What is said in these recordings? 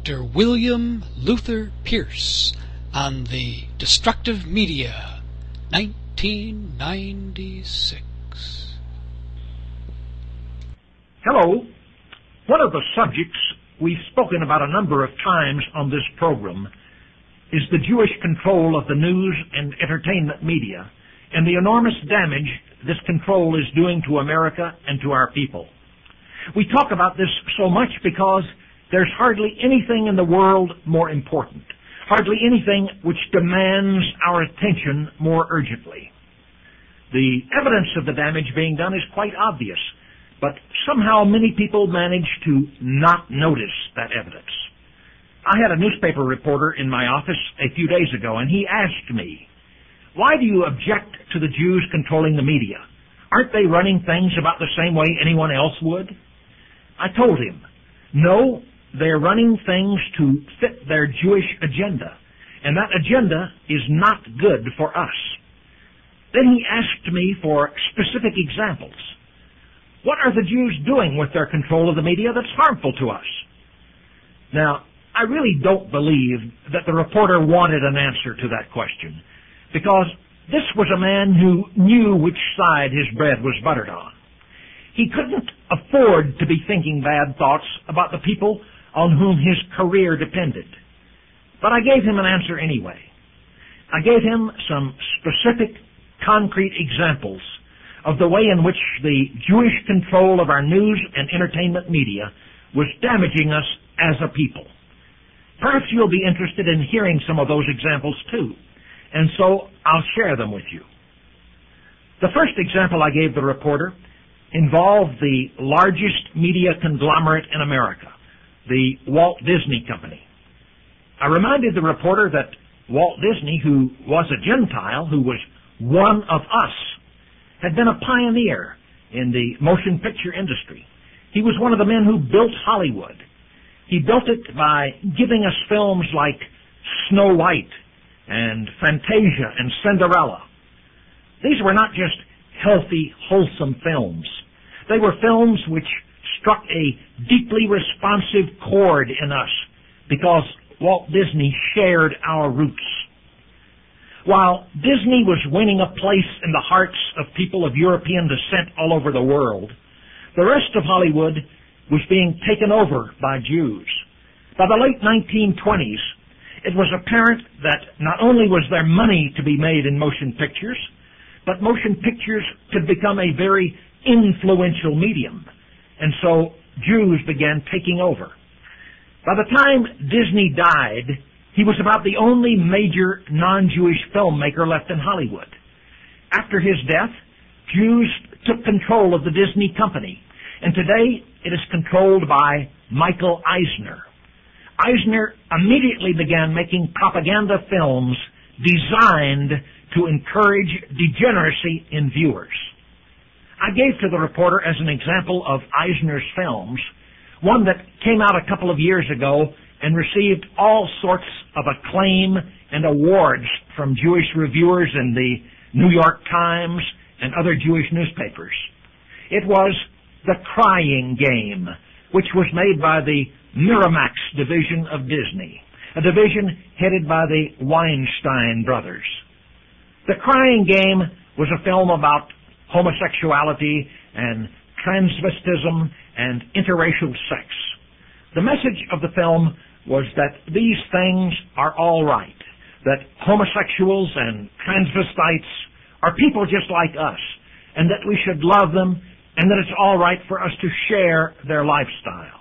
Dr. William Luther Pierce on the Destructive Media, 1996. Hello. One of the subjects we've spoken about a number of times on this program is the Jewish control of the news and entertainment media and the enormous damage this control is doing to America and to our people. We talk about this so much because there's hardly anything in the world more important, hardly anything which demands our attention more urgently. The evidence of the damage being done is quite obvious, but somehow many people manage to not notice that evidence. I had a newspaper reporter in my office a few days ago, and he asked me, "Why do you object to the Jews controlling the media? Aren't they running things about the same way anyone else would?" I told him, no, they're running things to fit their Jewish agenda, and that agenda is not good for us. Then he asked me for specific examples. What are the Jews doing with their control of the media that's harmful to us? Now, I really don't believe that the reporter wanted an answer to that question, because this was a man who knew which side his bread was buttered on. He couldn't afford to be thinking bad thoughts about the people on whom his career depended. But I gave him an answer anyway. I gave him some specific, concrete examples of the way in which the Jewish control of our news and entertainment media was damaging us as a people. Perhaps you'll be interested in hearing some of those examples too, and so I'll share them with you. The first example I gave the reporter involved the largest media conglomerate in America, the Walt Disney Company. I reminded the reporter that Walt Disney, who was a Gentile, who was one of us, had been a pioneer in the motion picture industry. He was one of the men who built Hollywood. He built it by giving us films like Snow White and Fantasia and Cinderella. These were not just healthy, wholesome films. They were films which struck a deeply responsive chord in us because Walt Disney shared our roots. While Disney was winning a place in the hearts of people of European descent all over the world, the rest of Hollywood was being taken over by Jews. By the late 1920s, it was apparent that not only was there money to be made in motion pictures, but motion pictures could become a very influential medium, and so Jews began taking over. By the time Disney died, he was about the only major non-Jewish filmmaker left in Hollywood. After his death, Jews took control of the Disney company, and today it is controlled by Michael Eisner. Eisner immediately began making propaganda films designed to encourage degeneracy in viewers. I gave to the reporter as an example of Eisner's films one that came out a couple of years ago and received all sorts of acclaim and awards from Jewish reviewers in the New York Times and other Jewish newspapers. It was The Crying Game, which was made by the Miramax division of Disney, a division headed by the Weinstein brothers. The Crying Game was a film about homosexuality and transvestism and interracial sex. The message of the film was that these things are all right, that homosexuals and transvestites are people just like us, and that we should love them, and that it's all right for us to share their lifestyle.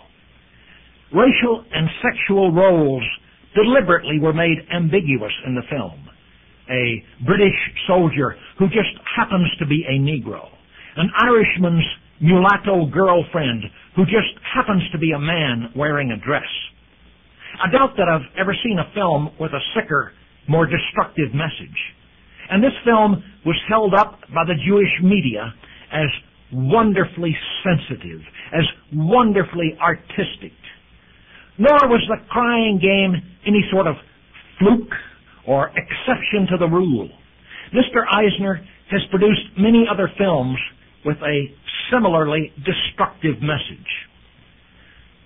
Racial and sexual roles deliberately were made ambiguous in the film. A British soldier who just happens to be a Negro. An Irishman's mulatto girlfriend who just happens to be a man wearing a dress. I doubt that I've ever seen a film with a sicker, more destructive message. And this film was held up by the Jewish media as wonderfully sensitive, as wonderfully artistic. Nor was The Crying Game any sort of fluke or exception to the rule. Mr. Eisner has produced many other films with a similarly destructive message.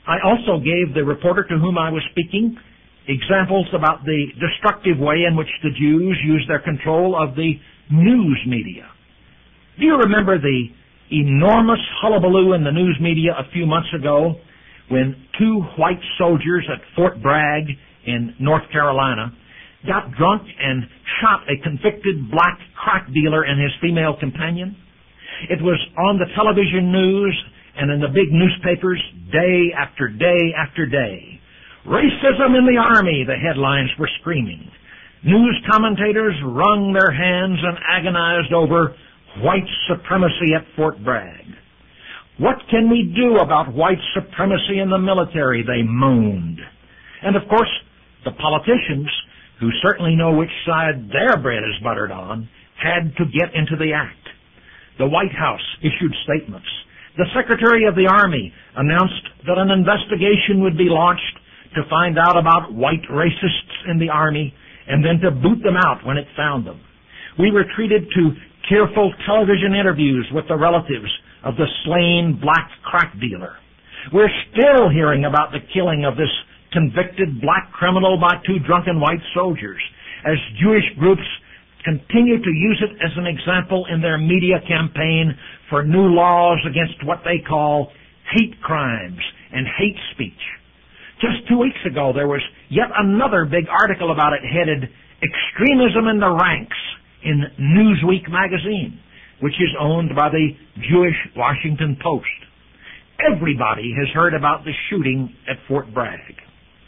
I also gave the reporter to whom I was speaking examples about the destructive way in which the Jews use their control of the news media. Do you remember the enormous hullabaloo in the news media a few months ago when 2 white soldiers at Fort Bragg in North Carolina got drunk and shot a convicted black crack dealer and his female companion? It was on the television news and in the big newspapers day after day after day. Racism in the Army, the headlines were screaming. News commentators wrung their hands and agonized over white supremacy at Fort Bragg. What can we do about white supremacy in the military, they moaned. And of course, the politicians, who certainly know which side their bread is buttered on, had to get into the act. The White House issued statements. The Secretary of the Army announced that an investigation would be launched to find out about white racists in the Army and then to boot them out when it found them. We were treated to tearful television interviews with the relatives of the slain black crack dealer. We're still hearing about the killing of this convicted black criminal by 2 drunken white soldiers, as Jewish groups continue to use it as an example in their media campaign for new laws against what they call hate crimes and hate speech. Just 2 weeks ago, there was yet another big article about it headed Extremism in the Ranks in Newsweek magazine, which is owned by the Jewish Washington Post. Everybody has heard about the shooting at Fort Bragg.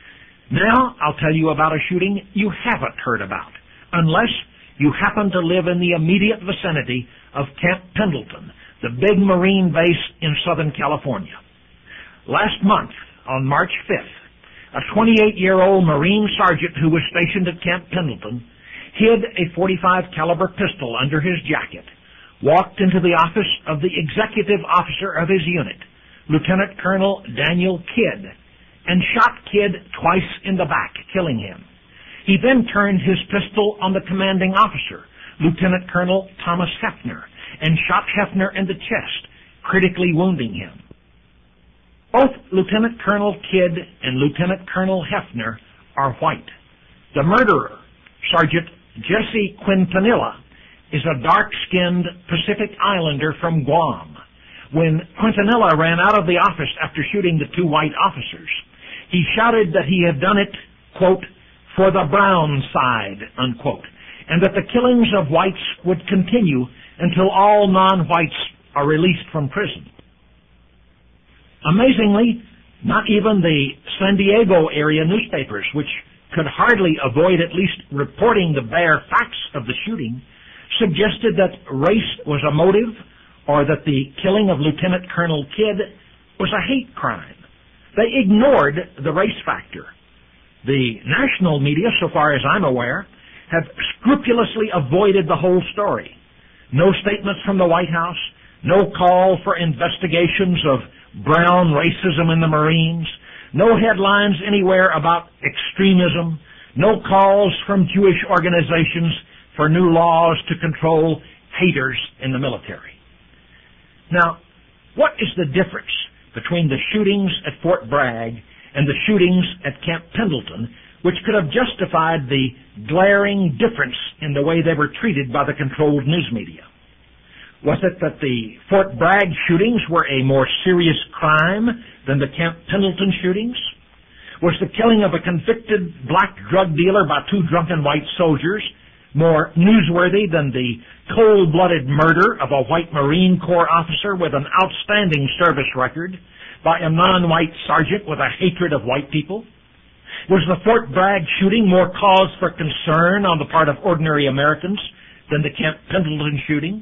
Now I'll tell you about a shooting you haven't heard about, unless you happen to live in the immediate vicinity of Camp Pendleton, the big Marine base in Southern California. Last month, on March 5th, a 28-year-old Marine sergeant who was stationed at Camp Pendleton hid a .45 caliber pistol under his jacket, walked into the office of the executive officer of his unit, Lieutenant Colonel Daniel Kidd, and shot Kidd twice in the back, killing him. He then turned his pistol on the commanding officer, Lieutenant Colonel Thomas Hefner, and shot Hefner in the chest, critically wounding him. Both Lieutenant Colonel Kidd and Lieutenant Colonel Hefner are white. The murderer, Sergeant Jesse Quintanilla, is a dark-skinned Pacific Islander from Guam. When Quintanilla ran out of the office after shooting the 2 white officers, he shouted that he had done it, quote, for the brown side, unquote, and that the killings of whites would continue until all non-whites are released from prison. Amazingly, not even the San Diego area newspapers, which could hardly avoid at least reporting the bare facts of the shooting, suggested that race was a motive or that the killing of Lieutenant Colonel Kidd was a hate crime. They ignored the race factor. The national media, so far as I'm aware, have scrupulously avoided the whole story. No statements from the White House, no call for investigations of brown racism in the Marines, no headlines anywhere about extremism, no calls from Jewish organizations for new laws to control haters in the military. Now, what is the difference between the shootings at Fort Bragg and the shootings at Camp Pendleton, which could have justified the glaring difference in the way they were treated by the controlled news media? Was it that the Fort Bragg shootings were a more serious crime than the Camp Pendleton shootings? Was the killing of a convicted black drug dealer by 2 drunken white soldiers more newsworthy than the cold-blooded murder of a white Marine Corps officer with an outstanding service record by a non-white sergeant with a hatred of white people? Was the Fort Bragg shooting more cause for concern on the part of ordinary Americans than the Camp Pendleton shooting?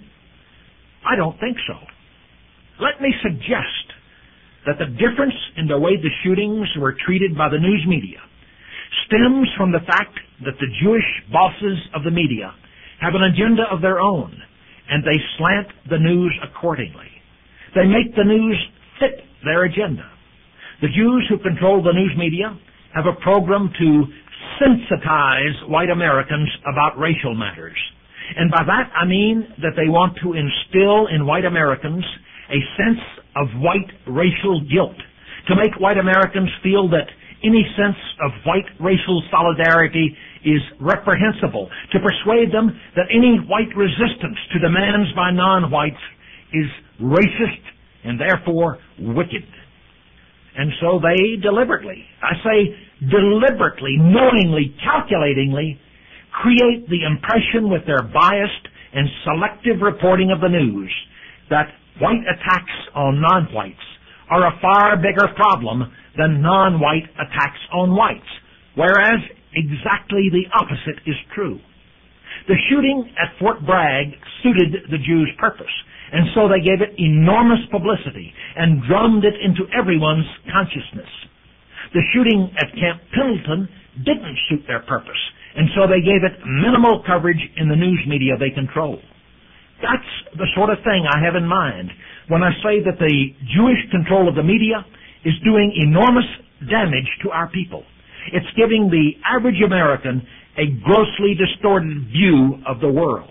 I don't think so. Let me suggest that the difference in the way the shootings were treated by the news media stems from the fact that the Jewish bosses of the media have an agenda of their own, and they slant the news accordingly. They make the news fit their agenda. The Jews who control the news media have a program to sensitize white Americans about racial matters. And by that I mean that they want to instill in white Americans a sense of white racial guilt, to make white Americans feel that any sense of white racial solidarity is reprehensible, to persuade them that any white resistance to demands by non-whites is racist and therefore wicked. And so they deliberately, I say deliberately, knowingly, calculatingly, create the impression with their biased and selective reporting of the news that white attacks on non-whites are a far bigger problem than non-white attacks on whites, whereas exactly the opposite is true. The shooting at Fort Bragg suited the Jews' purpose, and so they gave it enormous publicity and drummed it into everyone's consciousness. The shooting at Camp Pendleton didn't suit their purpose, and so they gave it minimal coverage in the news media they control. That's the sort of thing I have in mind when I say that the Jewish control of the media is doing enormous damage to our people. It's giving the average American a grossly distorted view of the world.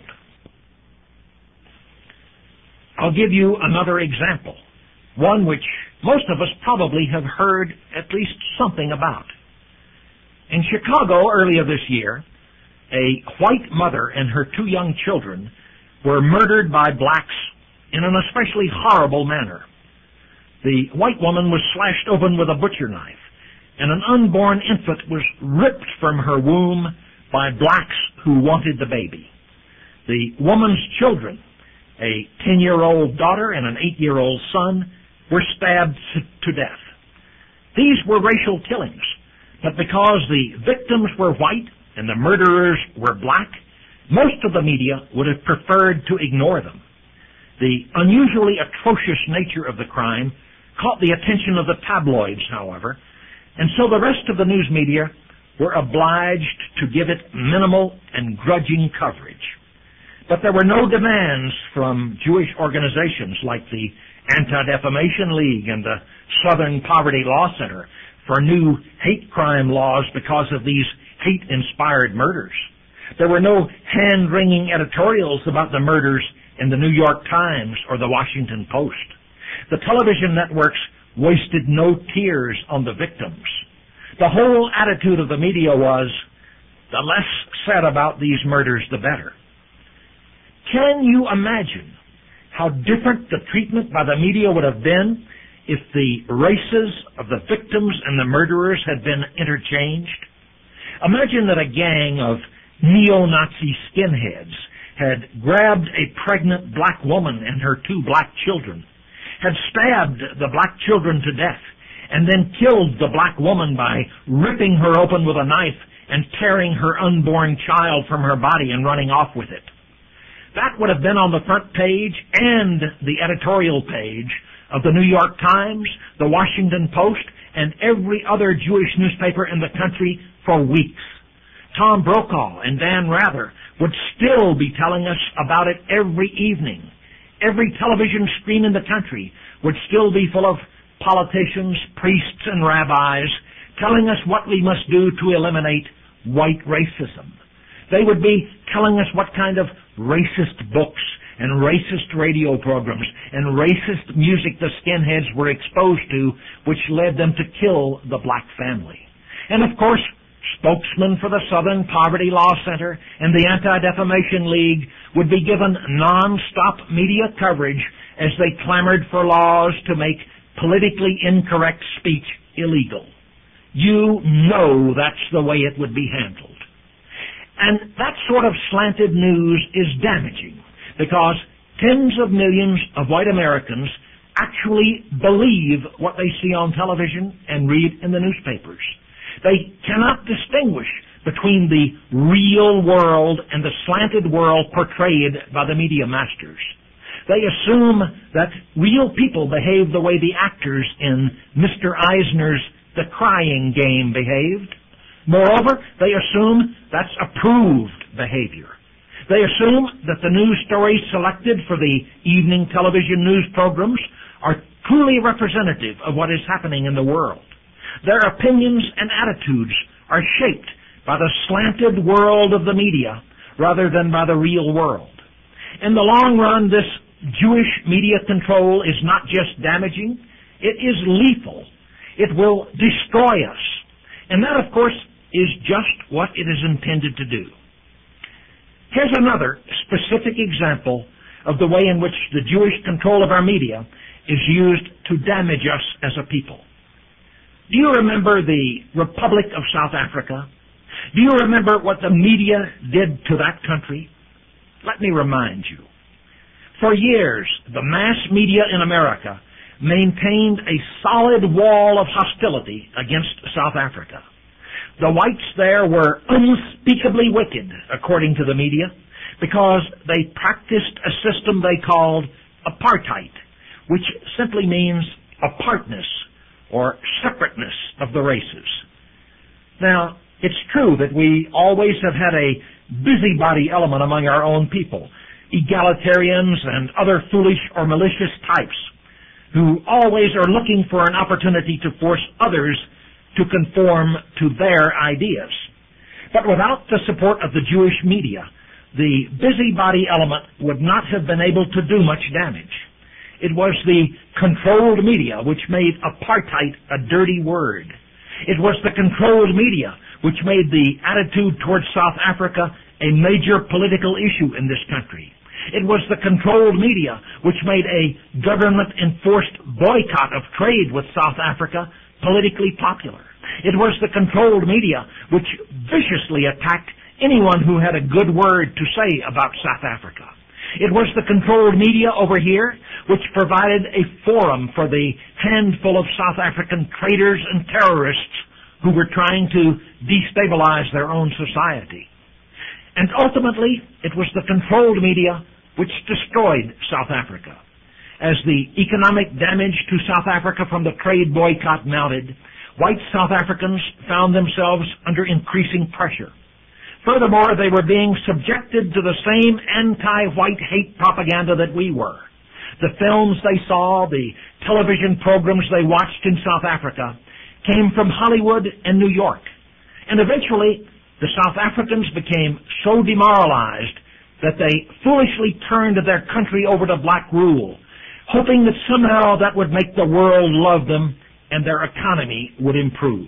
I'll give you another example, one which most of us probably have heard at least something about. In Chicago earlier this year, a white mother and her 2 young children were murdered by blacks in an especially horrible manner. The white woman was slashed open with a butcher knife, and an unborn infant was ripped from her womb by blacks who wanted the baby. The woman's children, a 10-year-old daughter and an 8-year-old son, were stabbed to death. These were racial killings, but because the victims were white and the murderers were black, most of the media would have preferred to ignore them. The unusually atrocious nature of the crime caught the attention of the tabloids, however, and so the rest of the news media were obliged to give it minimal and grudging coverage. But there were no demands from Jewish organizations like the Anti-Defamation League and the Southern Poverty Law Center for new hate crime laws because of these hate-inspired murders. There were no hand-wringing editorials about the murders in the New York Times or the Washington Post. The television networks wasted no tears on the victims. The whole attitude of the media was, the less said about these murders, the better. Can you imagine how different the treatment by the media would have been if the races of the victims and the murderers had been interchanged? Imagine that a gang of neo-Nazi skinheads had grabbed a pregnant black woman and her 2 black children, had stabbed the black children to death, and then killed the black woman by ripping her open with a knife and tearing her unborn child from her body and running off with it. That would have been on the front page and the editorial page of the New York Times, the Washington Post, and every other Jewish newspaper in the country for weeks. Tom Brokaw and Dan Rather would still be telling us about it every evening. Every television screen in the country would still be full of politicians, priests, and rabbis telling us what we must do to eliminate white racism. They would be telling us what kind of racist books and racist radio programs and racist music the skinheads were exposed to, which led them to kill the black family. And of course, spokesmen for the Southern Poverty Law Center and the Anti-Defamation League would be given non-stop media coverage as they clamored for laws to make politically incorrect speech illegal. You know that's the way it would be handled. And that sort of slanted news is damaging because tens of millions of white Americans actually believe what they see on television and read in the newspapers. They cannot distinguish between the real world and the slanted world portrayed by the media masters. They assume that real people behave the way the actors in Mr. Eisner's The Crying Game behaved. Moreover, they assume that's approved behavior. They assume that the news stories selected for the evening television news programs are truly representative of what is happening in the world. Their opinions and attitudes are shaped by the slanted world of the media rather than by the real world. In the long run, this Jewish media control is not just damaging, it is lethal. It will destroy us. And that, of course, is just what it is intended to do. Here's another specific example of the way in which the Jewish control of our media is used to damage us as a people. Do you remember the Republic of South Africa? Do you remember what the media did to that country? Let me remind you. For years, the mass media in America maintained a solid wall of hostility against South Africa. The whites there were unspeakably wicked, according to the media, because they practiced a system they called apartheid, which simply means apartness or separateness of the races. Now, it's true that we always have had a busybody element among our own people, egalitarians and other foolish or malicious types who always are looking for an opportunity to force others to conform to their ideas. But without the support of the Jewish media, the busybody element would not have been able to do much damage. It was the controlled media which made apartheid a dirty word. It was the controlled media which made the attitude towards South Africa a major political issue in this country. It was the controlled media which made a government-enforced boycott of trade with South Africa politically popular. It was the controlled media which viciously attacked anyone who had a good word to say about South Africa. It was the controlled media over here which provided a forum for the handful of South African traitors and terrorists who were trying to destabilize their own society. And ultimately, it was the controlled media which destroyed South Africa. As the economic damage to South Africa from the trade boycott mounted, white South Africans found themselves under increasing pressure. Furthermore, they were being subjected to the same anti-white hate propaganda that we were. The films they saw, the television programs they watched in South Africa came from Hollywood and New York. And eventually, the South Africans became so demoralized that they foolishly turned their country over to black rule, hoping that somehow that would make the world love them and their economy would improve.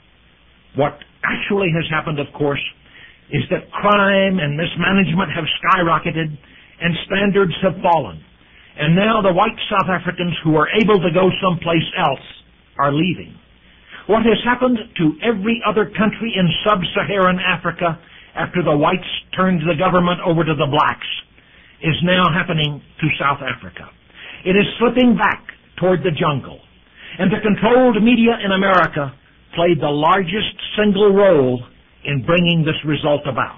What actually has happened, of course, is that crime and mismanagement have skyrocketed and standards have fallen. And now the white South Africans who are able to go someplace else are leaving. What has happened to every other country in sub-Saharan Africa after the whites turned the government over to the blacks is now happening to South Africa. It is slipping back toward the jungle. And the controlled media in America played the largest single role in bringing this result about.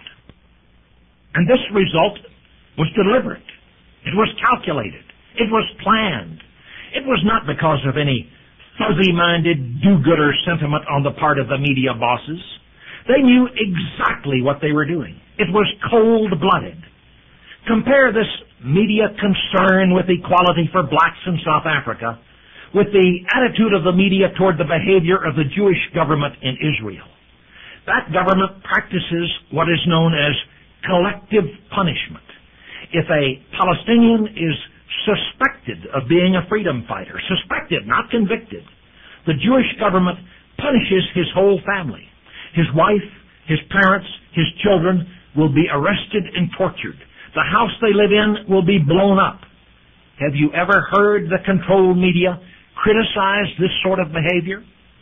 And this result was deliberate. It was calculated. It was planned. It was not because of any fuzzy-minded do-gooder sentiment on the part of the media bosses. They knew exactly what they were doing. It was cold-blooded. Compare this media concern with equality for blacks in South Africa with the attitude of the media toward the behavior of the Jewish government in Israel. That government practices what is known as collective punishment. If a Palestinian is suspected of being a freedom fighter, suspected, not convicted, the Jewish government punishes his whole family. His wife, his parents, his children will be arrested and tortured. The house they live in will be blown up. Have you ever heard the controlled media criticize this sort of behavior?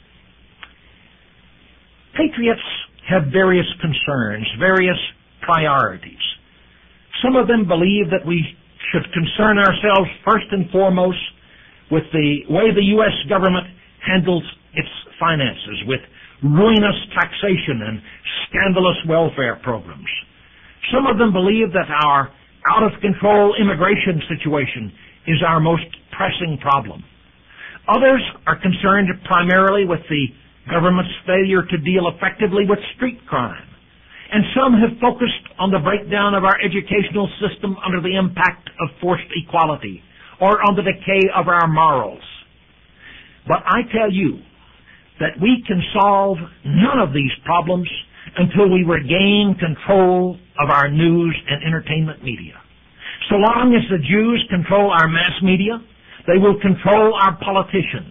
Patriots have various concerns, various priorities. Some of them believe that we should concern ourselves first and foremost with the way the U.S. government handles its finances, with ruinous taxation and scandalous welfare programs. Some of them believe that our out-of-control immigration situation is our most pressing problem. Others are concerned primarily with the government's failure to deal effectively with street crime. And some have focused on the breakdown of our educational system under the impact of forced equality or on the decay of our morals. But I tell you that we can solve none of these problems until we regain control of our news and entertainment media. So long as the Jews control our mass media, they will control our politicians.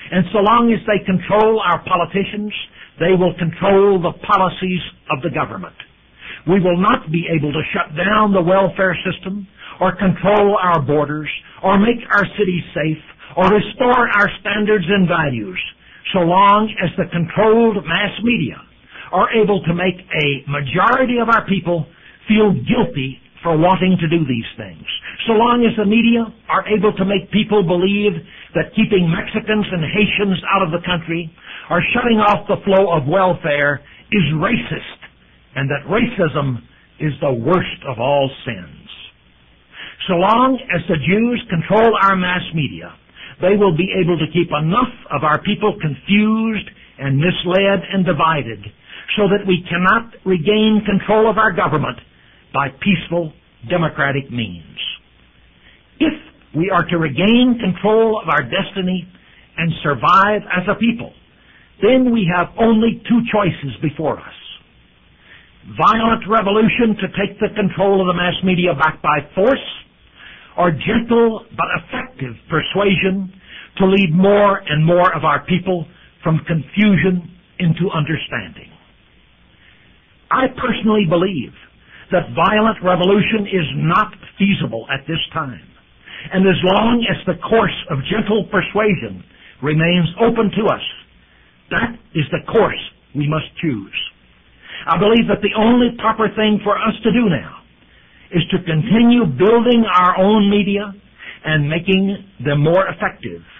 And so long as they control our politicians, they will control the policies of the government. We will not be able to shut down the welfare system, or control our borders, or make our cities safe, or restore our standards and values, so long as the controlled mass media are able to make a majority of our people feel guilty for wanting to do these things. So long as the media are able to make people believe that keeping Mexicans and Haitians out of the country or shutting off the flow of welfare is racist, and that racism is the worst of all sins. So long as the Jews control our mass media, they will be able to keep enough of our people confused and misled and divided so that we cannot regain control of our government by peaceful, democratic means. If we are to regain control of our destiny and survive as a people, then we have only two choices before us. Violent revolution to take the control of the mass media back by force, or gentle but effective persuasion to lead more and more of our people from confusion into understanding. I personally believe that violent revolution is not feasible at this time. And as long as the course of gentle persuasion remains open to us, that is the course we must choose. I believe that the only proper thing for us to do now is to continue building our own media and making them more effective